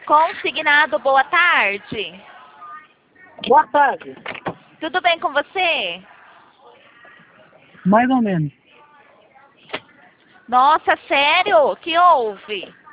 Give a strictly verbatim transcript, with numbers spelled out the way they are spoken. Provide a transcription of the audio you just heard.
Consignado, boa tarde. Boa tarde. Tudo bem com você? Mais ou menos. Nossa, sério? Que houve?